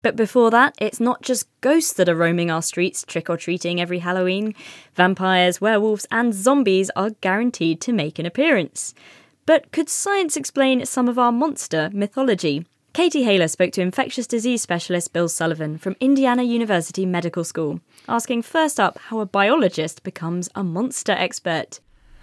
But before that, it's not just ghosts that are roaming our streets trick-or-treating every Halloween. Vampires, werewolves and zombies are guaranteed to make an appearance. But could science explain some of our monster mythology? Katie Haler spoke to infectious disease specialist Bill Sullivan from Indiana University Medical School, asking first up how a biologist becomes a monster expert.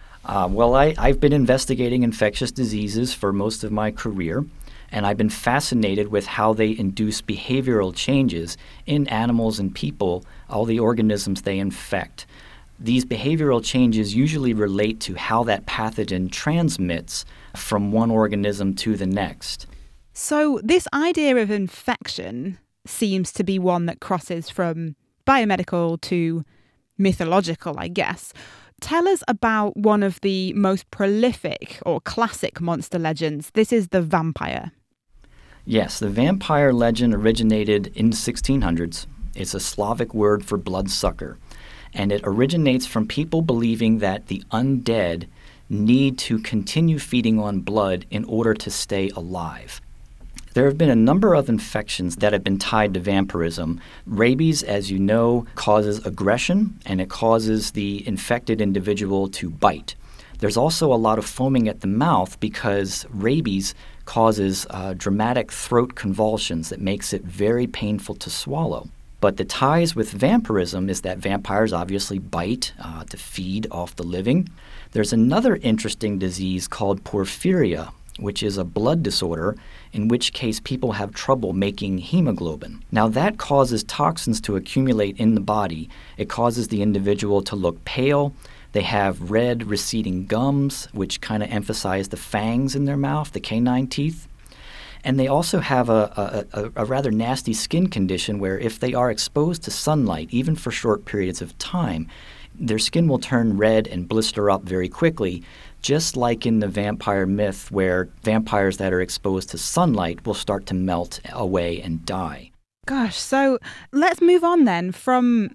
I've been investigating infectious diseases for most of my career, and I've been fascinated with how they induce behavioral changes in animals and people, all the organisms they infect. These behavioral changes usually relate to how that pathogen transmits from one organism to the next. So this idea of infection seems to be one that crosses from biomedical to mythological, I guess. Tell us about one of the most prolific or classic monster legends. This is the vampire. Yes, the vampire legend originated in the 1600s. It's a Slavic word for bloodsucker, and it originates from people believing that the undead need to continue feeding on blood in order to stay alive. There have been a number of infections that have been tied to vampirism. Rabies, as you know, causes aggression, and it causes the infected individual to bite. There's also a lot of foaming at the mouth because rabies causes dramatic throat convulsions that makes it very painful to swallow. But the ties with vampirism is that vampires obviously bite to feed off the living. There's another interesting disease called porphyria, which is a blood disorder, in which case people have trouble making hemoglobin. Now that causes toxins to accumulate in the body. It causes the individual to look pale. They have red receding gums, which kind of emphasize the fangs in their mouth, the canine teeth. And they also have a rather nasty skin condition where if they are exposed to sunlight, even for short periods of time, their skin will turn red and blister up very quickly, just like in the vampire myth where vampires that are exposed to sunlight will start to melt away and die. Gosh, so let's move on then from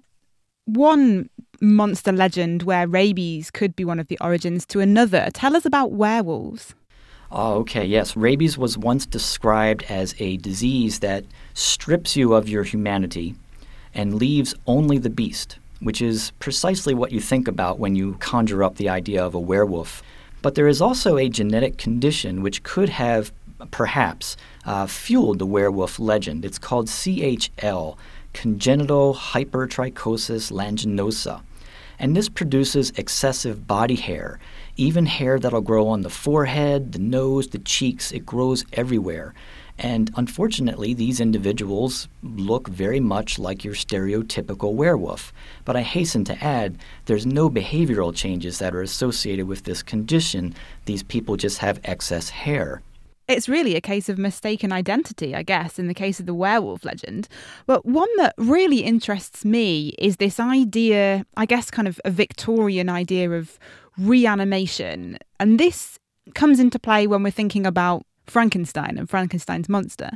one monster legend where rabies could be one of the origins to another. Tell us about werewolves. Oh, okay, yes. Rabies was once described as a disease that strips you of your humanity and leaves only the beast, which is precisely what you think about when you conjure up the idea of a werewolf. But there is also a genetic condition which could have perhaps fueled the werewolf legend. It's called CHL, congenital hypertrichosis lanuginosa. And this produces excessive body hair, even hair that'll grow on the forehead, the nose, the cheeks. It grows everywhere. And unfortunately, these individuals look very much like your stereotypical werewolf. But I hasten to add, there's no behavioral changes that are associated with this condition. These people just have excess hair. It's really a case of mistaken identity, I guess, in the case of the werewolf legend. But one that really interests me is this idea, I guess kind of a Victorian idea of reanimation. And this comes into play when we're thinking about Frankenstein and Frankenstein's monster.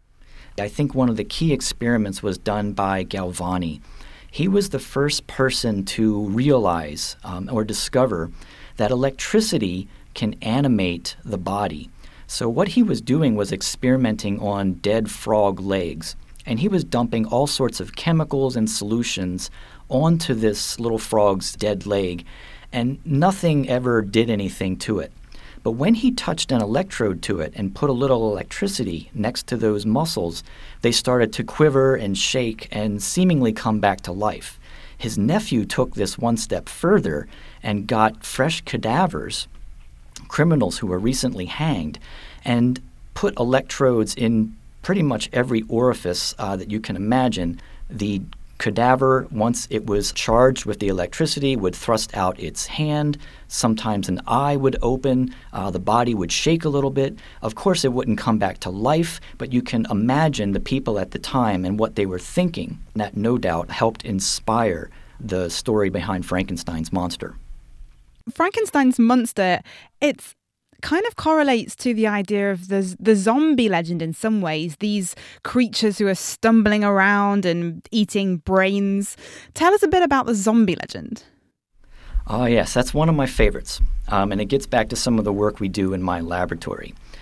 I think one of the key experiments was done by Galvani. He was the first person to realize or discover that electricity can animate the body. So what he was doing was experimenting on dead frog legs, and he was dumping all sorts of chemicals and solutions onto this little frog's dead leg, and nothing ever did anything to it. But when he touched an electrode to it and put a little electricity next to those muscles, they started to quiver and shake and seemingly come back to life. His nephew took this one step further and got fresh cadavers, criminals who were recently hanged, and put electrodes in pretty much every orifice that you can imagine. The cadaver, once it was charged with the electricity, would thrust out its hand. Sometimes an eye would open. The body would shake a little bit. Of course, it wouldn't come back to life, but you can imagine the people at the time and what they were thinking. That no doubt helped inspire the story behind Frankenstein's monster. Frankenstein's monster, it's kind of correlates to the idea of the zombie legend in some ways, these creatures who are stumbling around and eating brains. Tell us a bit about the zombie legend. Oh, yes, that's one of my favorites, and it gets back to some of the work we do in my laboratory.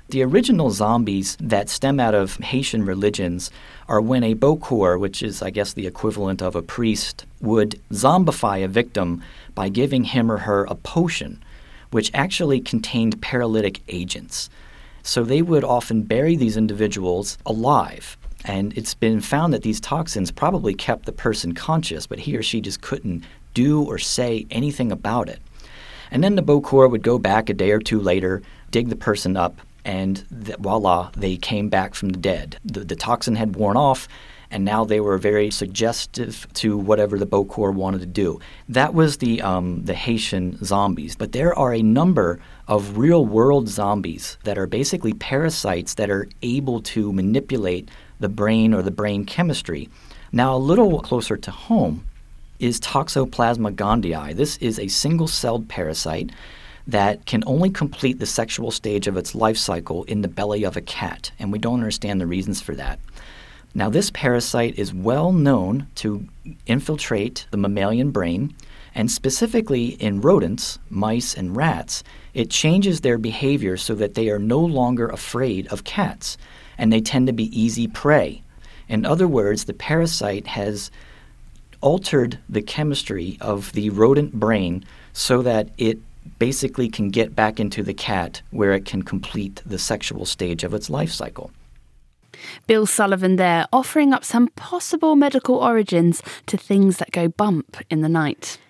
The original zombies that stem out of Haitian religions are when a bokor, which is, I guess, the equivalent of a priest, would zombify a victim by giving him or her a potion, which actually contained paralytic agents. So they would often bury these individuals alive. And it's been found that these toxins probably kept the person conscious, but he or she just couldn't do or say anything about it. And then the bokor would go back a day or two later, dig the person up, and voila, they came back from the dead. The toxin had worn off, and now they were very suggestive to whatever the bokor wanted to do. That was the Haitian zombies. But there are a number of real-world zombies that are basically parasites that are able to manipulate the brain or the brain chemistry. Now, a little closer to home is Toxoplasma gondii. This is a single-celled parasite that can only complete the sexual stage of its life cycle in the belly of a cat, and we don't understand the reasons for that. Now, this parasite is well known to infiltrate the mammalian brain, and specifically in rodents, mice, and rats, it changes their behavior so that they are no longer afraid of cats, and they tend to be easy prey. In other words, the parasite has altered the chemistry of the rodent brain so that it basically can get back into the cat where it can complete the sexual stage of its life cycle. Bill Sullivan there, offering up some possible medical origins to things that go bump in the night.